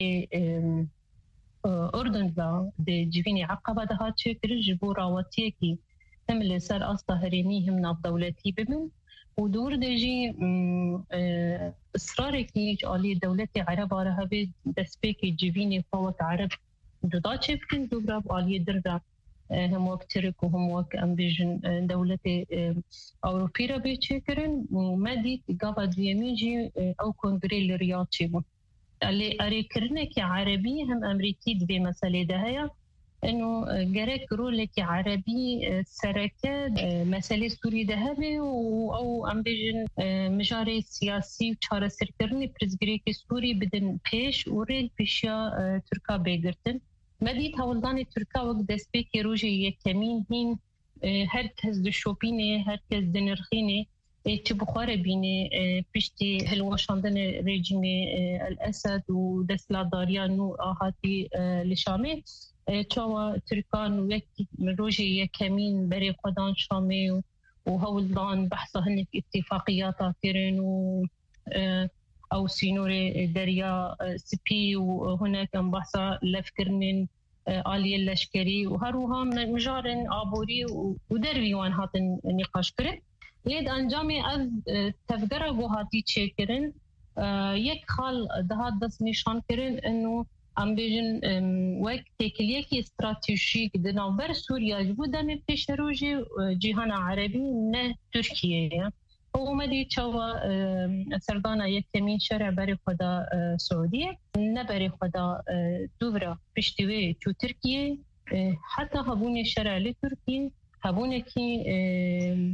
أردن با د جوینی عقبه ده چه کرد جبو راوتیه کی تمل سر أسطا هرینی هم ناف دولتی ببن و دور دجی إصرار کی آلی دولت عرب آره به دسپیک جوینی فوق عرب جدا چه بکن دوباره آلی درده هم وقت ترک و هم وقت امبیجن دولت أوروبی را به چه کرن مدید قابل دیمی جی او کنگره لریاض چه بود اللي أريكرنا كعربي هم أمريكي دبي مسألة دهيا إنه جرك رولك عربي سركة مسألة سوري دهبي أو أم بيجن مجاري سياسي وشارة سركرني برزجريك سوري بدن بيش وريل بيشيا تركا بيجرتن مديت هولداني تركا وقت دسبيك روجي يكمين هين هركز دشوبيني هركز دنرخيني چه بخوره بینه پشتی هلوشاندن رژیم الاسد و دستلاداریان و آهاتی لشامه چوا ترکان وقتی روژه یکمین برای خودان شامه و هولدان بحثا هنک اتفاقیات آکرن و او سینور دریا سپی و هناك بحثا لفكرنن آلیه لشکری و هروها مجارن آبوری و درویوان هاتن نقاش کرن لید انجامی از تفکر گوهاتی چه کرن یک خال دهات دست نشان کرن انو ام بیجن وقت تکلیه کی استراتژیک دنابر سوریا بودن پیش روی جهان عربی نه ترکیه و اومدی چوا سردانا یک کمین شرع برای خدا سعودیه نه برای خدا دوباره پشتوی تو ترکیه حتی هبون شرع لترکیه هبونه کی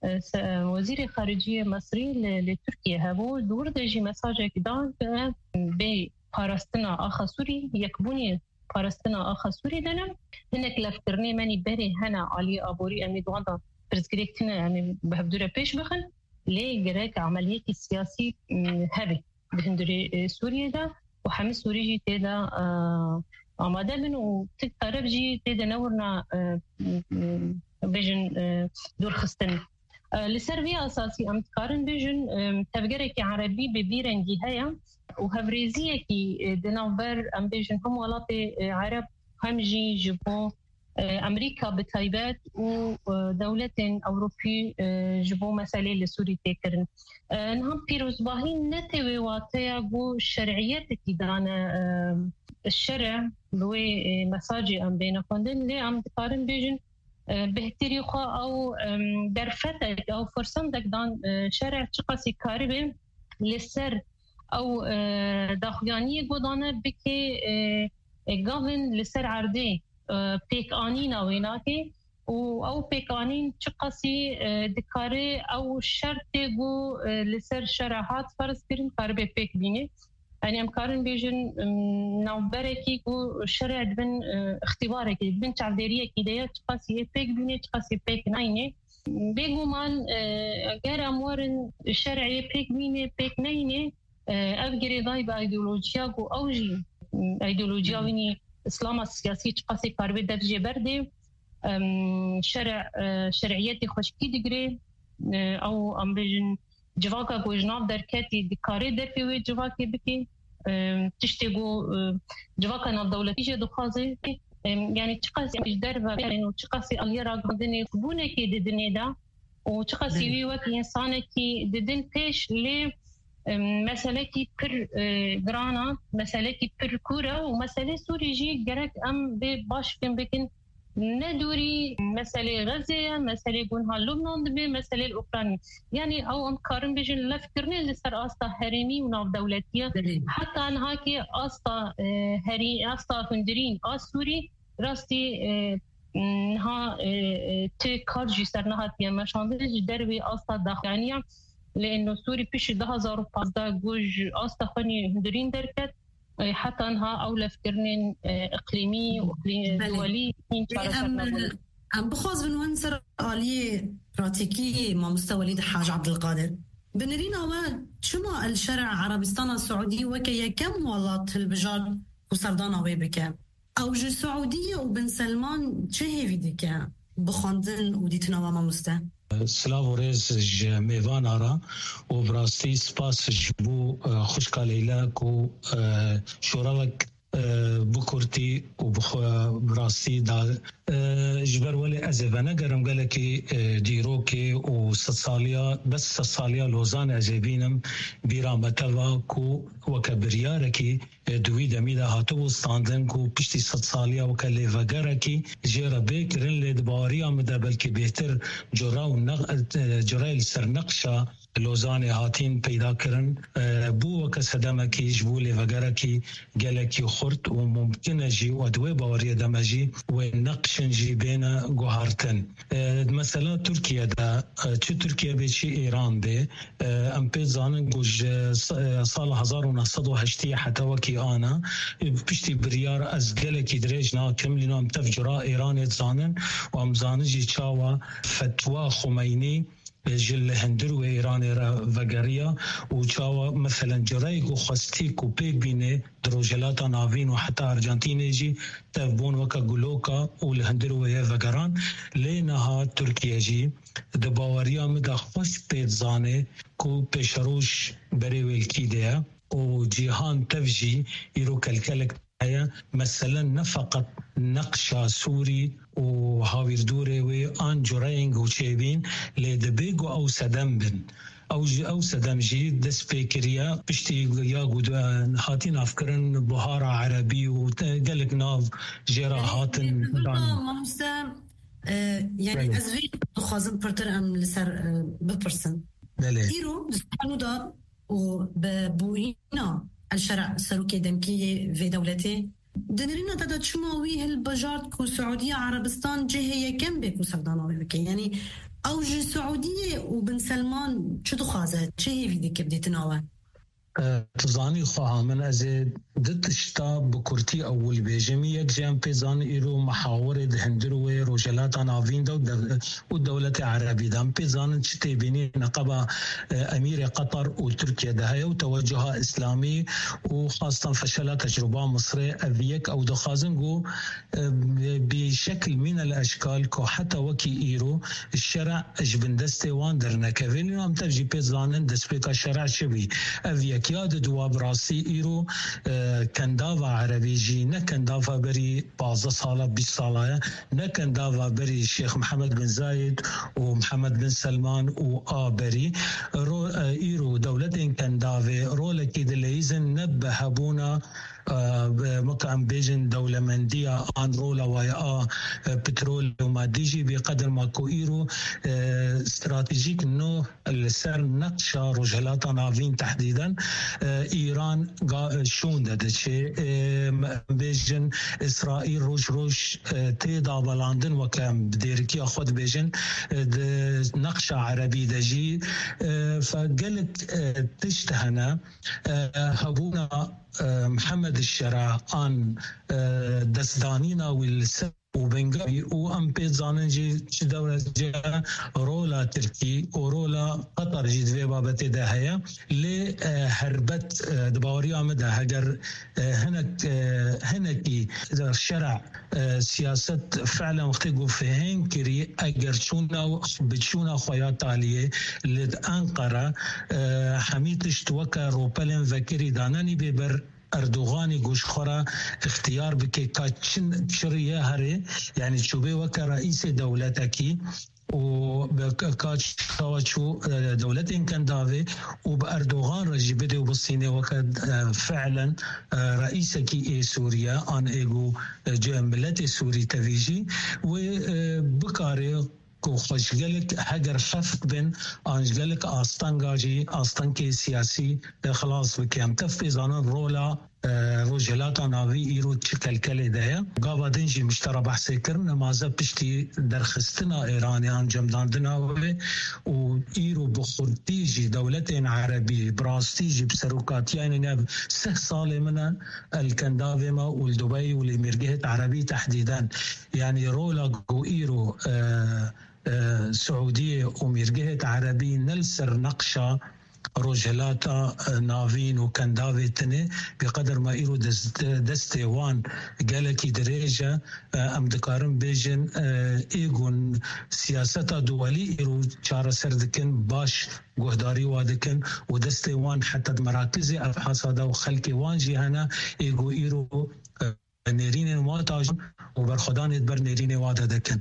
وزير خارجية مصري لتركيا هبو دور دجي مساجك دان بي بارستنا آخا سوري يكبوني بارستنا آخا سوري دنم هناك لفترني ماني بري هنا علي أبوري أمي دواندا برزقريكتنا يعني بهبدورة بيش بخن ليه جراك عملية السياسي هبي بهندوري سوريا دا وحمي سوري جي تيدا آماده من وتقرب جي تيدا نورنا بيجن دور خستن لسربيا أساسي أمتكارن بيجن تفجرك عربي ببيرنجي هيا وهفريزية كي دنافر أم بيجن هم ولاتي عرب هم جي جبون أمريكا بتايبات ودولة أوروبي جبون مسألة لسوري تكرن نهم بيروز باهين نتوي واتيا بو الشرعيات كي دانا الشرع بوي مساجي أم بين خندن لي أمتكارن بيجن بهتری خو او درفتك او فرصندك دان شرع چقاسی کاری به لسر او داخیانی گودانه بکی گاون لسر عرده پیک آنین اویناکی او پیک آنین چقاسی دکاره او شرط گو لسر شرعات فرض کرن کاری به پیک بینه يعني أمكارن بيجن نوبركي و شرع بن اختبارك بن تعذيرية كده تقاسي بيك بني تقاسي بيك ناينة بيجو مال غير أمورن شرعي بيك بني بيك ناينة أفجري ضاي بأيديولوجيا جو أوجي أيديولوجيا ويني إسلام السياسي تقاسي كاربي درجة بردي شرعيتي خشكي دقري أو أم بيجن جواكا جو جناب دركاتي دكاري درفي جواكي بكي تشتغو جواكا ناب دولتي جدو خازي يعني تقاسي دربا يعني تقاسي اليرا قدني كبونه كي ددني دا وتقاسي وي وك انسان كي ددن بيش لي مساله كي بر غرانا مساله كي بر كورا ومساله سوري جي جرك ام باش بكن ندوري مسألة غزة مسألة قنها لبنان دبي مسألة الأوكرانية يعني أو أمكارن بيجن لفكرني اللي صار أستا هرمي وناف دولتية حتى أنها كي أستا هري أستا فندرين سوري راستي نها تكارجي صرناها تيا مشاندج دربي أستا داخلانية لأنه سوري بيش 2015 جوج أستا خاني هندرين دركت حتى انها اولى فكرنين اقليمي واقليمي دولي ام بخوز من ونسر آلية براتيكية مع مستوى وليد حاج عبد القادر بنرينا واد شما الشرع عربستان السعودي وكي كم والله البجار وسردان اوي بك او جو سعودية وبن سلمان چه هيفي ديك بخوندن وديتنا وما مسته سلاوريز ميفانارا وبراستي سباس جبو خوشكا ليلاك وشورالك بكورتي وبراستي دا جبر ولي أزفانا قرم قالكي ديروكي وستصاليا بس ستصاليا لوزان أزيبينم بيرا متوا كو وكبرياركي دوي دميدا هاتو ستاندن كو بشتي ستصاليا وكالي فقاركي جيرا بيكرن لدباريا مدا بلكي بيتر جراي سرنقشا لوزان هاتين پیدا کرن بو وكسدمكي جبولي فقاركي قالكي خورت وممكن جي ودوي باوريا دمجي ونقشن جي بين جوهرتن مثلا تركيا دا چه تركيا بشي ايران به ام بيزانن گوج سال 1908 حتى وكي انا بشتي بريار از قالكي دريجنا كملنا ام تفجرا ايران زانن وام زانجي چاوا فتوى خميني جل هندر و ایران را وگریا و چاوا مثلا جرایق و خستیک و پیک بینه دروجلات ناوین و حتی ارجنتین جی تبون وکا گلوکا و الهندر و وگران لینها ترکیه جی دباوریا مدا خست پید زانه کو پیشروش بری ویلکی دیا و جیهان تفجی ایرو کلکلک مثلا نفقط نقشة سوري وهاوير دوري وان جرينج وشيبين لدبيجو او سدمبن او سدمجي دسبيكريا بشتي ياقود هاتين افكرن بهارة عربي وقالك ناف جيرا هاتن يعني ازوي خازن برتر ام لسر ببرسن ديرو سبحانه دا وببوينا الشرع سروكي دمكية في دولتي دنرينا تدا تشماوي هالبجارد كو سعودية عربستان جهية كم بيكو سرداناوي بكي يعني أوج سعودية وبن سلمان شو تخازه جهية في ديك بدي تناوي تزاني خواها من أزيد ضد شتاب بكورتي أول بيجمي يكجام بيزان إيرو محاورة هندروي روجلات نافين والدولة العربية دام بيزان شتي بيني نقبة أمير قطر وتركيا دهية وتوجهها إسلامي وخاصة فشلت تجربة مصرية أذيك أو دخازنجو بشكل من الأشكال كو حتى وكي إيرو الشرع جبندستي واندرنا كفيلين وام تفجي بيزان دسبيكا الشرع شبي أذيك ياد دواب راسي إيرو كندافا عربي جي نكندافا بري 15 سالة 20 سالة نكندافا بري الشيخ محمد بن زايد ومحمد بن سلمان وآبري إيرو دولتين كندافي رولكي دليزن نبهبونا مكان بيجن دولة مندية عن رولا ويا بترول وماديجي بقدر ما كويرو استراتيجيك انه السر نقشة رجلات نافين تحديدا ايران شون ده شيء بيجن اسرائيل روش تيدا بلاندن وكان بديركي اخذ بيجن نقشة عربي دجي فقلت تشتهنا هبونا محمد الشرع عن دستانينا والسب وبنغاوي وام بيزانن جي دولة جا رولا تركي ورولا قطر جي دوي بابتي ده هيا لهربت دباوري عمده هجر هنكي الشرع سياسة فعلا وقتقو فهين كري اگر بتشونا خويات عليه لأنقرة حميتش توكا روبلن فكري داناني ببر اردوغاني گوشخورا اختيار بكي كاتشن شريه هري يعني شوبي وكا رئيس دولتكي وبكاتش كاوتشو دولتين كان دافي وبأردوغان رجي بدي وبالصيني وكاد فعلا رئيسكي سوريا ان ايغو جملتي سوري تفيجي وبكاري خوشگلک هگر خفت بن آنجگلک آستانگاجی آستانکی سیاسی خلاص بکیم تفیزانن رولا روجلات ناوی ایرو چکل کلی ده گاوا دنجی مشترا بحثی کرن مازه پشتی درخستنا ایرانیان جمداندنا و ایرو بخورتیجی دولتین عربی براستیجی بسروکاتیان نب 6 سال من الكندافي ما والدبي والمرجهة عربي تحديدا يعني رولا جو إيرو سعودية ومرجهة عربي نلسر نقشة روجلاتا نافين وكندافيتني بقدر ما إيرو دستيوان قالكي دريجة أم دكارم بيجن إيغون سياسة دولي إيرو شارة سردكن باش قهداري وادكن ودستيوان حتى مراكز أبحاث هذا وخلقي وان جيهانا إيرو نيرين مواتاج وبرخدان يدبر نيرين وادا دكن.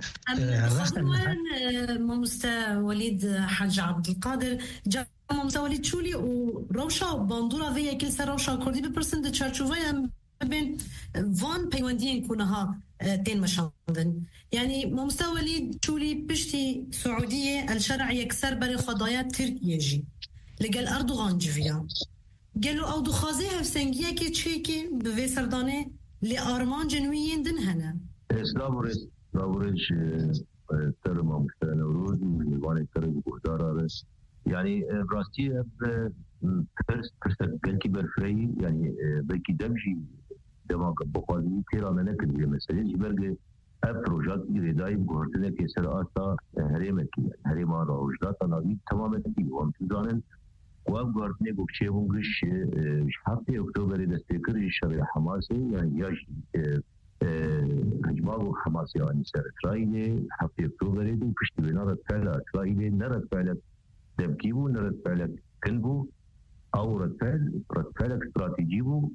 ممستا وليد حاج عبد القادر جا ممستا وليد شولي وروشا باندورا فيا كل سر روشا كردي ببرسنت تشارشوفيا بين فان بيواندين كونها تين مشاندن يعني ممستا وليد شولي بشتي سعودية الشرع يكسر بري خضايا تركيا جي لقال أردوغان جفيا قالوا أو دخازيها في سنجيا كي تشيكي بفي سرداني لأرمان جنويين دن هنا لابوريش ترمى مشترى نوروز ويواني ترمى بوهدار يعني براستي فرصة قلقي برفري يعني بلكي دمجي دماغ بخوازي تيرا منك اللي مسألة جبرق بروجات إردائي بغرطنة كيسر آسا هريمكي هريمان راوجدات ناوي تماما تي وامتزانن واب گارتنه گوشه بونگش هفته اکتبر دستکر شبه حماسه يعني یاش هجماو حماسه يعني سر اسرائیل هفته اکتبر دو پشت بنارد فعل اسرائیل نرد فعل دمکیبو نرد فعل کنبو او رد فعل استراتیجی بو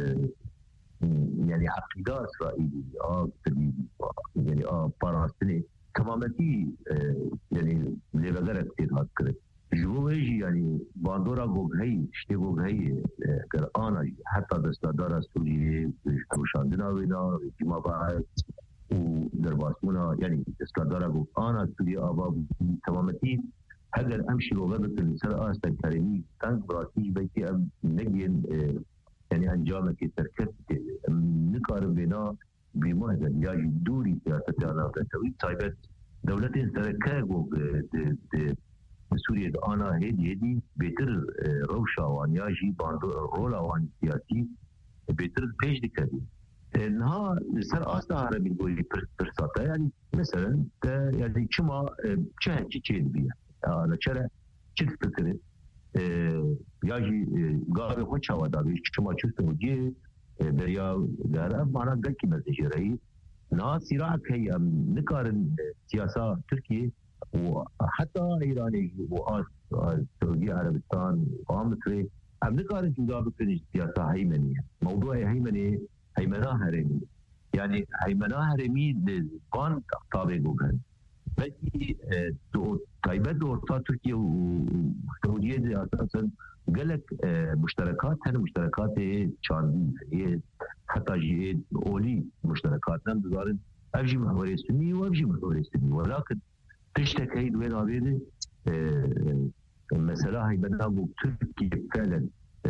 يعني عقيدة اسرائيلي يعني باراستني تمامتي يعني لبغرت تيرات كرت جوهي يعني باندورا گوگهی شتی گوگهی که آنها حتی دستادار سوریه روشاندنا وینا جمع باید و درباسمونا يعني دستادار گوگ آنها سوریه آبا تمامتی اگر امشي وغدت الانسان آستا كريمي تانك براتيج بيتي ام نجين يعني انجامك تركت نقارن بنا بمهدن ياجي دوري سياسة انا بتوي طيبت دولتين سركا گوگ سوريا أنا هدي بيتر روشا وانياجي باندو رولا وان سياسي بيتر بيش دكتي إنها سر أصلا عربي يقول برساتا يعني مثلا يعني كما شيء بيها أنا شرع شفت فكرة ياجي قاري خوش هوا دابيش كما شفت وجه بريا دارا معنا قال كي مزجري ناس صراع كي نقارن سياسة تركيا وحتى إيراني وسعودية عربستان ومصر هم نقارن جدا بكل سياسة هيمنية موضوع هيمنة هرمي يعني هيمنة هرمي لقان طابق وكان بس طيبة دورتا تركيا وسعودية أساسا قالك مشتركات هذه مشتركات شاندي حتى جهاد أولي مشتركات نم بزارن أفجي محوري سني وأفجي محوري سني ولكن تشتكي وين عبيدي المسألة هي بدنا تركيا فعلا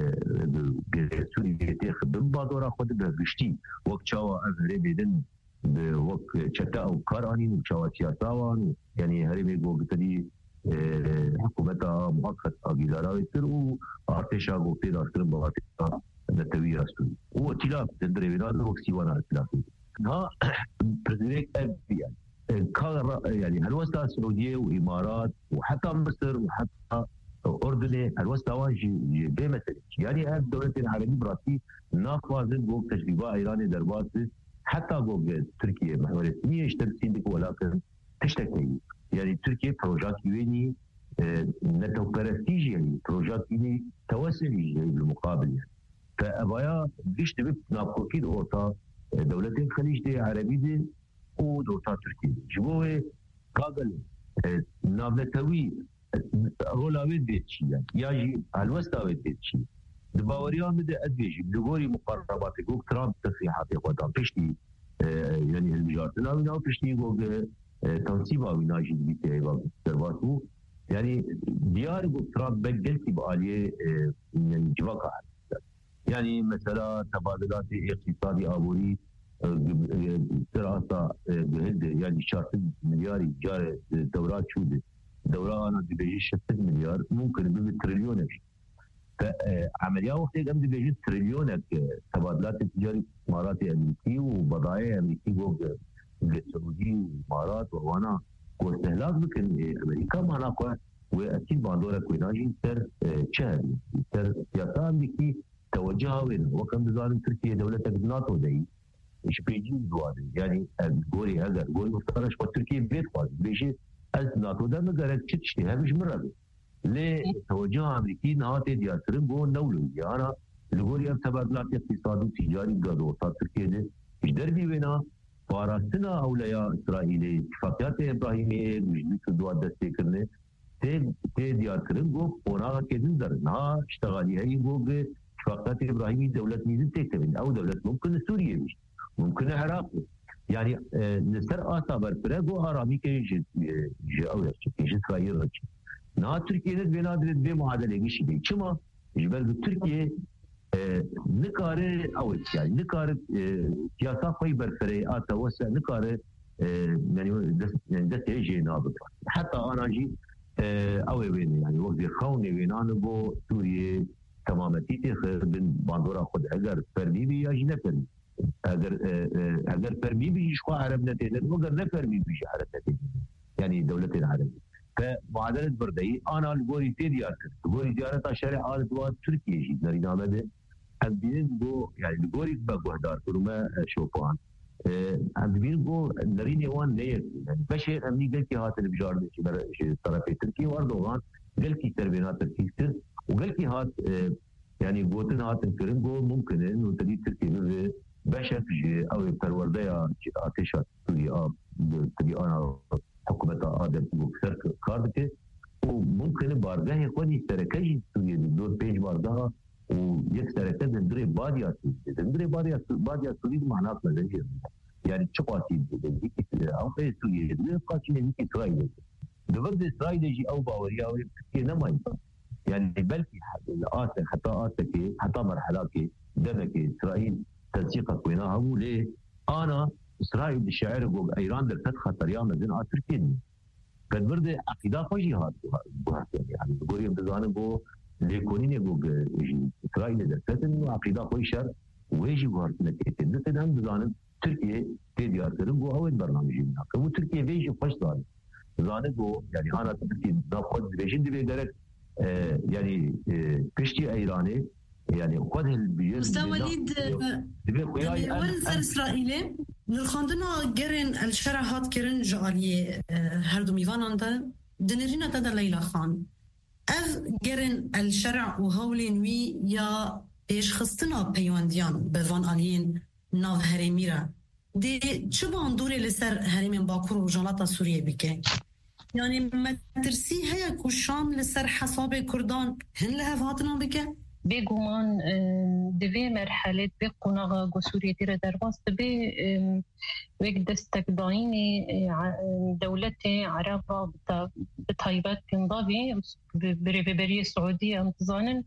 سوريا تاخذ بعض خد بهشتي وقت شوا أفري بدن وقت شتاء وكاراني وشوا سياساوان يعني هرمي قوتي حكومتها مؤقت أجيزارا يصيروا أرتشا قوتي داستر بواتها نتوي راسي هو خلاف تدري بنا وقت سيوانا خلاف ها بريزيدنت يعني يعني هالوسطى السعودية وإمارات وحتى مصر وحتى أردن هالوسطى واجي بمثل يعني الدولة العربية براسي نافذين بوق تجربة إيراني دربات حتى بوق تركيا محورية سنية اشتركين ولكن تشتكي يعني تركيا بروجات يويني نتو برستيجي يعني بروجات يويني توسعي بالمقابل يعني فأبايا ليش تبت ناقوكين أوتا دولة الخليج دي عربي دي ودوتا تركيا جبوه قابل نابلتوي رولاوي ديتشي ياجي الوسطاوي ديتشي دباوريان بده ادبيجي بدغوري مقربات جو ترامب تصريحات يقدم بشتي يعني الجارتنا ونا بشتي جو تنصيبا وناجي بيتي درباتو يعني ديار جو ترامب بقلتي باليه يعني جواكا يعني مثلا تبادلات اقتصادي ابوري دراسة بهد يعني 4 مليار جار دورات شودة دورة أنا بيجي 6 مليار ممكن بيجي تريليون فعملية وقتها قام بيجي تريليون تبادلات التجارية إمارات أمريكي وبضائع أمريكي فوق السعودية والإمارات وأنا واستهلاك بكن أمريكا معنا واكيد باندورا كويناجي سر تشاري سر سياسه امريكي توجهها وين وكم بزارن تركيا دوله ناتو دي ايش بيجي زوادي يعني قولي هذا قول مفترش وتركيا بيت خالص بيجي از ناتو ده مقرر تشتي هذا مش مرة ليه توجه امريكي نهاتي ديارترن بو نولو يعني لغوري تبادلات اقتصادي تجاري قادو تركيا ده ايش دربي وينا فارستنا اولياء اسرائيلي اتفاقيات ابراهيميه مجلس الدول دستي كرنه تي ديارترن بو اونا كدن درنا اشتغالي هي بو اتفاقيات ابراهيمي دوله ميزن تكتبين او دوله ممكن سوريا مش ممكن العراق يعني نسر اثابر برغو ارامي كي او اسرائيل نا تركيا بنادر بمعادله شيء كما جبل تركيا نكاره او يعني نكاره سياسه خوي برفري اتوسع نكاره يعني دست يجي نابط حتى انا جي او وين يعني وقت خوني وين انا بو سوريا تماما تيتي بن باندورا خد اگر فرمي بي يا نفرمي اگر فرمي بي شو عرب نتيجه وقر نفرمي بي عرب نتيجه يعني دوله العرب فمعادله بردي انا الغوري تيديار الغوري زياره شارع ال دوا تركيا جي نرينا ده عندين بو يعني الغوري بغدار كلما شوفان عندين بو نريني وان ليه يعني بشير امني قال كي هات البجار شي طرف تركيا واردوغان قال كي تربينات تركيا وقال كي هات يعني قوتن هات الكريم بو ممكن انه تدي تركيا بشر او الپرورده آتش سوريا تدي انا حكومة آدم بكسر كارده وممكن بارگاه خودی سرکشی سوریه دور پیج بارگاه و یک سرکه دندره بادیا سوریه دندره بادیا سوریه معنات نزدیک يعني چه قاتی دیگه که آخه سوریه دیگه قاتی نمیشه اسرائیل دورد اسرائیل جی او باوریا و که نمایی يعني بلكي الآثر حتى آثر كي حتى مرحلة كي دمك إسرائيل تنسيقك وينها هو ليه أنا إسرائيل الشاعر يقول إيران در تدخل طريقة زين تركيا قد برد عقيدة خوشي هاد يعني يقول يوم تزانه بو ليكونين يقول إسرائيل در تدخل عقيدة خوشي شر ويجي بوهر نكتين نتنا هم تزانه تركيا تديار ترم بو أول برنامجي منها كمو تركيا بيجي خوش داري تزانه بو يعني أنا تركيا ناخد بيجين دي بيدرك يعني بشتي ايراني يعني خذ البير استاذ وليد ورث اسرائيلي للخاندنا جرين الشرع هات كرن جاليه هردو ميفان دنرينا تدا ليلى خان اف جرين الشرع وهولين وي يا ايش خصتنا بيوانديان بفان الين ناف هرميرا دي چبان دوري لسر هرمين باكور وجلاتا سوريا بكي يعني ما ترسي هيا كوشام لسر حساب كردان هن لها فاتنا بك بيجومان دفي مرحلة بقناغا قصورية تيرا درباس بي ويك دستقدايني دولتي عربة بطيبات كنضابي بريبرية السعودية انتظانا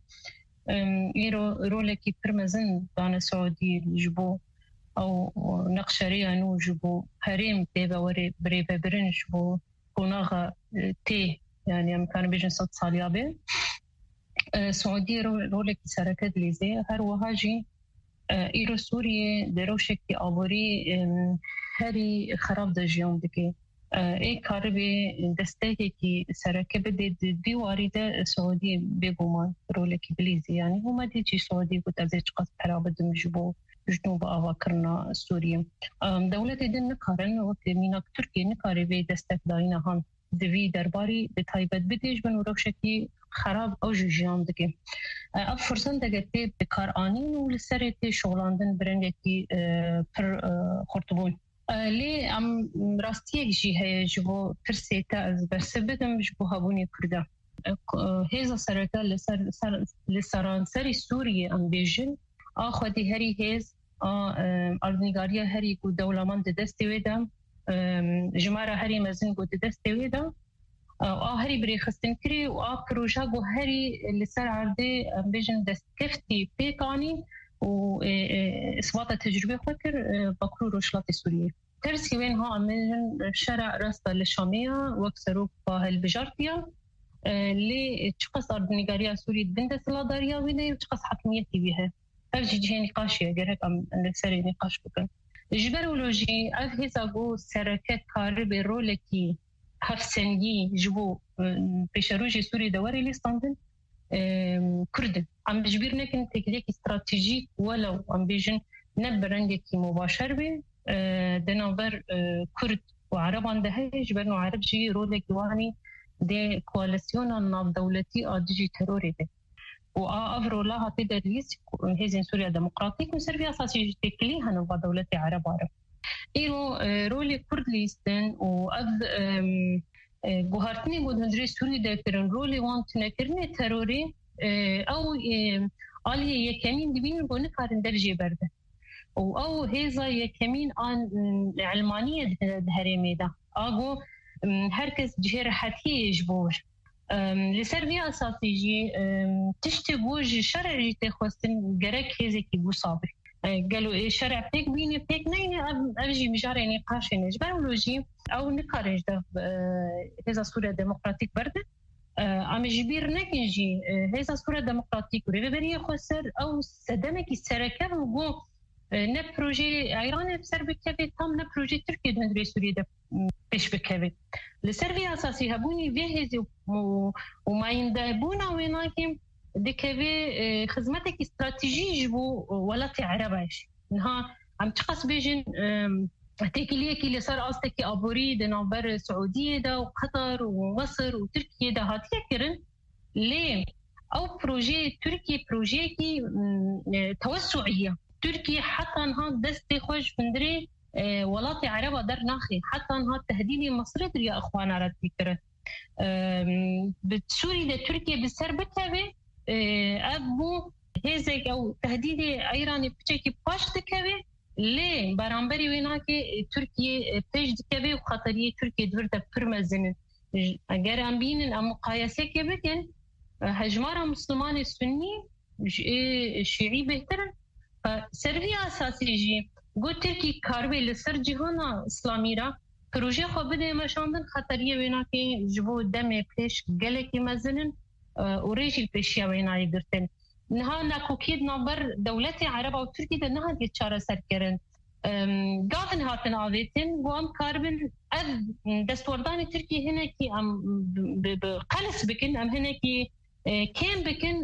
رولكي برمزن دانا سعودي جبو أو نقشرية نو جبو هريم تيبا وري بريبرين جبو قناغا تي يعني أمكان بيجن صوت صاليابي سعودية رولك سركت ليزي هر وهاجي إيرو سوريا دروشكي أبوري هري خراب دجيون دكي إيه كاربي دستيكي سركة بدي ديواري دا سعودية بيقومان رولك بليزي يعني هما ديجي سعودية قد أزيج قصد حرابة دمجبو جنوب أواكرنا سوريا دولة دين نكارن وقت ميناك تركيا نكاري بي دستك داينا هان دوی درباری به تایبت بدیش بن و روشکی خراب او جیان دکی اب فرصت دگتی به کار آنین و لسرتی شغلاندن برنگی پر خورتبون لی ام راستیه جی هی جبو پرسیتا از برسبدم جبو هبونی کرده هیزا سرکا لسرانسری سوریه ام بیجن آخوادی هری هیز اردنگاریا هری کو دولمان دستی ویدم جمارة هري مزن قد دستي ويدا هري بري خستن كري پروژه قو هري اللي سر عردي بيجن دست كفتي بيقاني وإثبات تجربة فكر بكرو روشلات سوريا ترسي وين ها عملن شرع راستا للشامية وكسروف البجارتيا اللي تشخص أردنيغاريا سوريا بندس لا داريا ويني وتشخص حكميتي بها هرجي جي نقاشي أجرك أم سري نقاش بكن جبرولوجي أفهزاقو سركت كارب رولكي هفسنجي جبو بشروجي سوري دواري لستاندن كردن عم بجبير نكن تكليك استراتيجي ولو عم بيجن نبرنجك مباشر به دناور كرد وعرب عنده جبرنو عرب جي رولك يواني دي كواليسيون الناف دولتي ديجي تروري ده وأفرو لها تدريس هزين سوريا ديمقراطيك وسرفي أساسي تكليها نوفا دولتي عرب إيرو رولي كرد ليستن وأذ بوهارتني بود هندري سوري دكتورن رولي وانت نكرني تروري أو آلية يكمين دبين بونه كارن درجة برده أو هذا يكمين عن علمانية دهرمي ده أقو هركز جهر حتى يجبور لسرفي أساسي جي تشتبوج شرع جي تخوستن جرك هذا كي بو صابر قالوا شرع بيك بيني بيك نيني أبجي مجاري نقاش نجبرولوجي أو نقارج ده هذا صورة ديمقراطيك برده عم جبير نكنجي هذا صورة ديمقراطيك وريبريه خسر أو سدمك السركة وجو نبروجي إيران بسر بكفي تام نبروجي تركيا دهندري سوريا ده بيش بكفي لسرفي أساسي هبوني فيهزي وما يندبونا ويناكم دكفي خدمتك استراتيجي جبو ولا تعرفش إنها عم تقص بيجن تكليه كي صار أصلك أبوري دنابر السعودية ده وقطر ومصر وتركيا ده هاتيا كرن ليه أو بروجي تركيا بروجي كي توسعية تركيا حتى انها دستي خوش فندري ولاطي عربة در ناخي حتى انها تهديدي مصر يا اخوانا رد فكرة بتسوري لتركيا بسر بكبه ابو هزيك او تهديدي ايراني بتشكي باش دكبه ليه برانبري ويناكي تركيا بيش دكبه وخطرية تركيا دورتا برمزن اگر ام بينن ام مقايسة كبكن هجمارة مسلمان السني شيعي بهترن سرفي أساسي جي قلت تركي كاربي لسر جهانا إسلامي را پروژه خو بده مشاندن خطریه وینا که جبو دم پیش گله کی مزنن و ریجی پیشیا وینا یگرتن نها ناکوکید نبر دولت عرب و ترکی ده نه دی چاره سر کرن گاهن هاتن آویتن و ام کاربن از دستوردان ترکی هنه کی ام بقلس بکن ام هنه کی کم بکن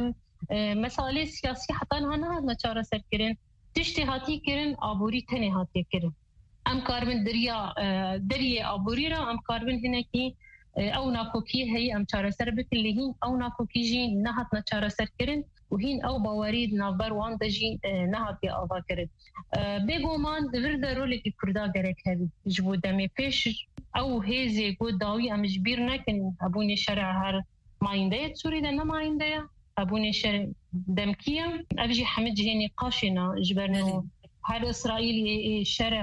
مسائل سیاسی حتی نه نه چاره سر کرن تشتی هاتی کرن آبوری تنه هاتی کرن ام کاربن دریا آبوری را ام کاربن هنه کی او ناکوکی هی ام چاره سر بکلیهین او ناکوکی جی نهات نچاره سر کرن و هین او باورید نابر وان دجی نهات یا آوا کرد بگومان دورد رولی که کردا گرک هدی جبو دمی پیش او هیزی گو داوی ام جبیر نکن ابونی شرع هر ماینده سوری ده نماینده ابونی شرع دمکیم ابجی حمد جهینی قاشنا جبرنو هر اسرائیل شرع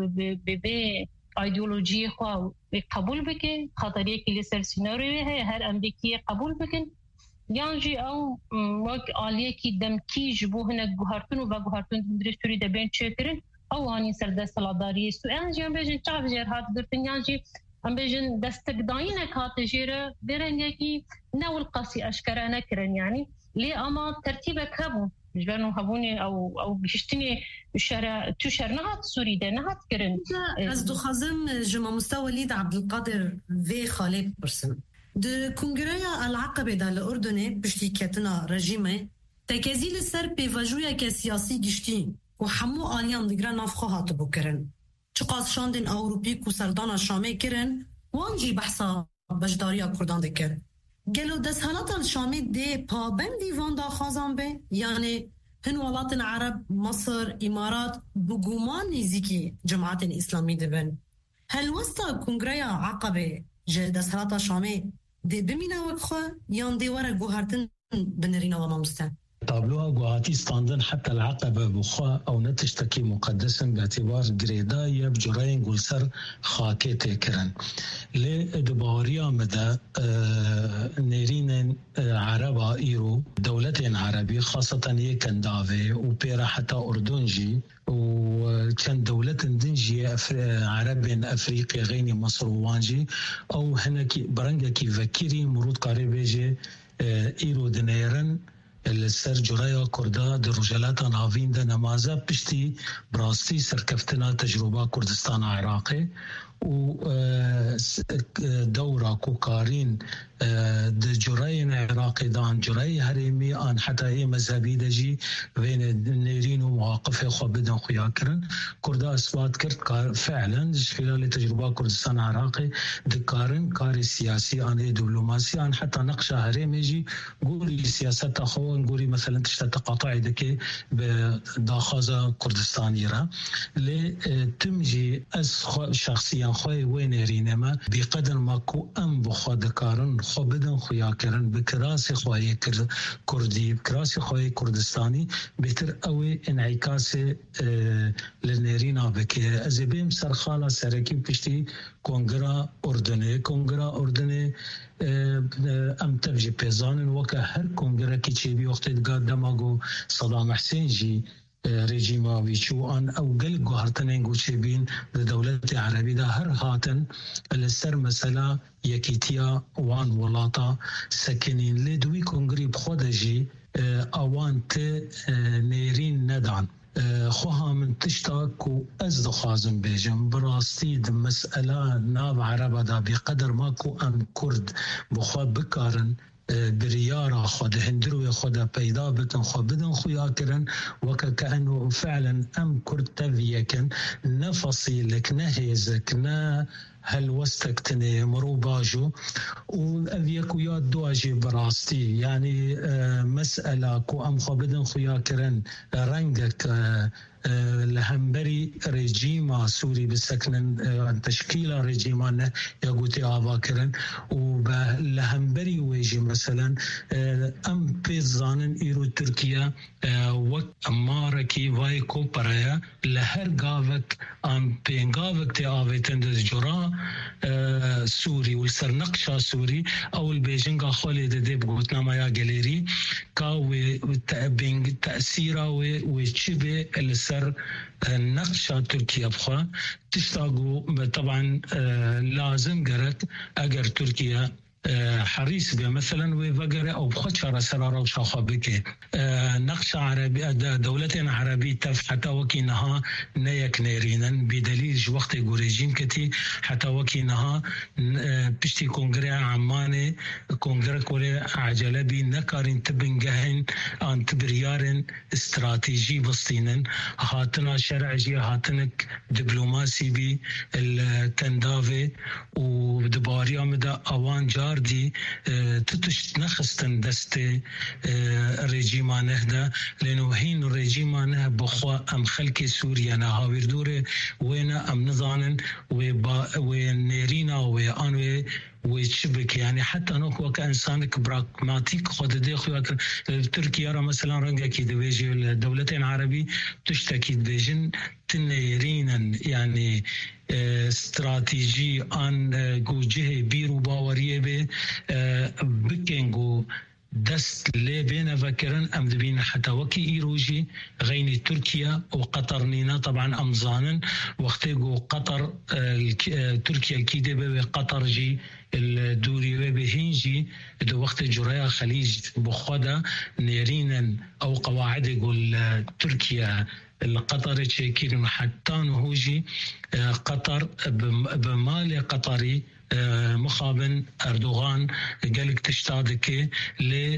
به ایدئولوژی خو قبول بکن خاطریه که لسر سیناریوی ہے هر امریکی قبول بکن یانجی او وقت آلیه کی دمکی جبو هنک گوهرتون و گوهرتون دندرستوری ده بین چکرن او آنی سر دست سلاداری است و یانجی هم بیجن چاپ جر هات گرتن یانجی هم بیجن دستگداین هات جیره برنگه کی نول قاسی اشکره نکرن یعنی لی اما ترتیبه کبون جبرنو هبوني او بيشتني شارع تشر نهات سوري ده نهات كرن از دو خازم جمع مستوى وليد عبد القادر في خالد برسم د كونغريا العقبه ده الاردن بشتيكتنا رجيمه تكازيل السر بيفاجويا كسياسي جشتي وحمو اليان دغرا نافخو هات بكرن چقاس شاندن اوروبي کو سردان شامي كرن وانجي بحثا بجداريا كردان دكر قالوا دسهلات الشامي دي پابندی وان دا خازان به یعنی هن ولات عرب مصر امارات بگومان نزیکی جماعت اسلامی دبن هل وستا کنگریا عقبه جه دسهلات الشامي دي بمينا وكخو يان دي ورا جوهرتن بنرينا ومامستان تابلوها جوهاتي ستاندن حتى العقبة بخوا أو نتشتكي مقدسا باعتبار جريدا يبجرين قلسر خاكيتي كرن لدباريا مدى نيرين عربا إيرو دولتين عربي خاصة يكن دافي وبيرا حتى أردنجي وكان دولة دنجي عربين أفريقيا غيني مصر وانجي أو هناكي برنجا كي فكيري مرود قريبيجي إيرو دنيرن السر جرايا كردا درجلات نافين دا نمازة بشتي براستي سركفتنا تجربة كردستان عراقي و دورة كوكارين د جراي عراقي دان جراي هريمي ان حتى هي مذهبي دجي بين نيرين ومواقف خو بدن خياكرن كردا اثبات كرت فعلا خلال تجربه كردستان عراقي دكارن كاري سياسي ان دبلوماسي ان حتى نقش هريمي جي قولي سياسات اخو نقولي مثلا تشتا تقاطع دكي بداخازه كردستان را لي تمجي از شخصيا خوي وين رينما بقدر ما كو ام بخو دكارن خو بدن خياكرن بكراسي خوي كردي بكراسي خوي كردستاني بهتر قوي انعكاس للنيرينا بكي ازبيم سرخاله سركي بشتي كونغرا اردني ام تبجي بيزان وكا هر كونغرا كي تشي وقت دماغو صدام حسين جي ريجيما ويشو ان او قل غهرتنين غوشبين لدولة عربية ده هر هاتن السر مسألة يكيتيا وان ولاتا سكنين لدوي كونغري بخودجي اوان ت نيرين ندان خوها من تشتاكو ازدو خازم بيجم براستي مسألة ناب عربة دا بقدر ماكو ام كرد بخوا بكارن بريارة خود هندرو خود پیدا بکن خود بدن خویا کرن وكأنه فعلا ام كرد تفيكن نفصيلك نهيزك نا هل وستكتني مروباجو وأذيك ويا دواجي براستي يعني مسألة كو أم خبدن خيا كرن رنجك لهمبري ريجيما سوري بسكن تشكيلة ريجيما يقولي آبا كرن ولهمبري ويجي مثلا أم بيزانن إيرو تركيا وماركي وايكو برايا لهر قاوك أم بينقاوك تي آويتن دز جرا سوري والسرنقشة سوري أو البيجنغا خولي دي بقوتنا مايا جاليري كاوي تأثيرا وشبه السر نقشة تركيا بخوا تشتاقو طبعا لازم قرت أجر تركيا حريص به مثلا وفقره او بخشره سراره وشاخه بك نقش عربي دولتنا عربي تف حتى وكينها نيك نيرينا بدليل وقت جوريجين كتي حتى وكينها بشتي كونغري عماني كونغري كوري عجلبي نكارين تبنجهن ان تبريارن استراتيجي بسطينن هاتنا شرعي هاتنك دبلوماسي بي التندافي ودباريا مدى اوان جار دي تتش نخستن دستي ريجيمانه ده لانه هين ريجيمانه بخوا ام خلق سوريا نهاوير دوره وين ام نظانن ونيرينا وانوي ويشبك يعني حتى نوك وكإنسانك براغماتيك خود دي خوات تركيا را مثلا رنگا كي دبيجي الدولتين عربي تشتكي دبيجن تنيرينا يعني استراتيجي ان جوجه بيرو باوريه به بكينغو دست لي بين فكرن ام دبين حتى وكي ايروجي غيني تركيا وقطر نينا طبعا امزانن وقتيغو قطر تركيا كيدي بقطر جي الدوري بهينجي دو وقت جرايا خليج بخودا نيرينا او قواعد يقول تركيا القطر تشيكين حتى نهوجي قطر بمال قطري مخابن أردوغان قالك تشتادك ل